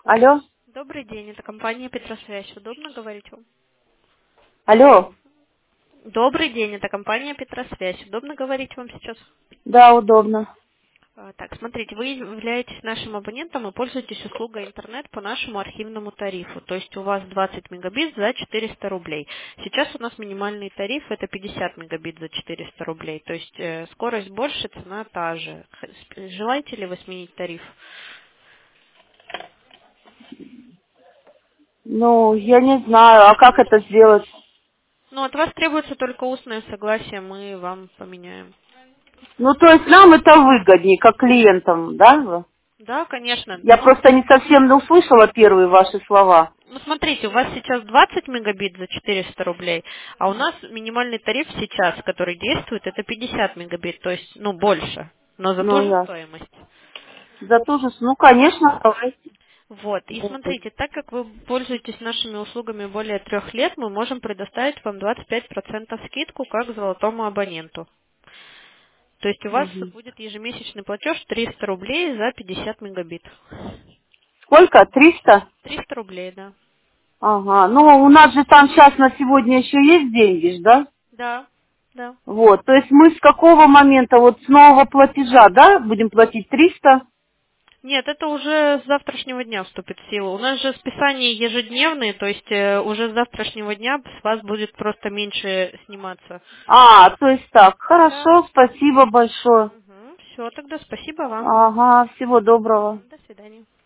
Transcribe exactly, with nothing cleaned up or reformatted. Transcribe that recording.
Алло, Добрый день, это компания Петросвязь. Удобно говорить вам? алло, Добрый день, это компания Петросвязь. Удобно говорить вам сейчас? да, удобно. А, Так, смотрите, вы являетесь нашим абонентом и пользуетесь услугой интернет по нашему архивному тарифу. То есть у вас двадцать мегабит за четыреста рублей. Сейчас у нас минимальный тариф это пятьдесят мегабит за четыреста рублей. То есть э, скорость больше, цена та же. Х- Желаете ли вы сменить тариф? Ну, я не знаю, а как это сделать? Ну, от вас требуется только устное согласие, мы вам поменяем. Ну, то есть нам это выгоднее, как клиентам, да? Да, конечно. Я Ну, просто не совсем не услышала первые ваши слова. Ну, смотрите, у вас сейчас двадцать мегабит за четыреста рублей, а у нас минимальный тариф сейчас, который действует, это пятьдесят мегабит, то есть, ну, больше, но за ту Ну, же я. стоимость. За то же, ну, конечно, давайте. Вот, и смотрите, так как вы пользуетесь нашими услугами более трех лет, мы можем предоставить вам двадцать пять процентов скидку как золотому абоненту. То есть у вас Мгм. будет ежемесячный платеж триста рублей за пятьдесят мегабит. Сколько? Триста? триста рублей, да. Ага, ну, у нас же там сейчас на сегодня еще есть деньги, ж, да? Да, да. Вот, то есть мы с какого момента, вот с нового платежа, да, будем платить триста? Нет, это уже с завтрашнего дня вступит в силу. У нас же списания ежедневные, то есть э, уже с завтрашнего дня с вас будет просто меньше сниматься. А, то есть так, Да. хорошо, спасибо большое. Угу. Все, тогда спасибо вам. Ага, всего доброго. Мгм. До свидания.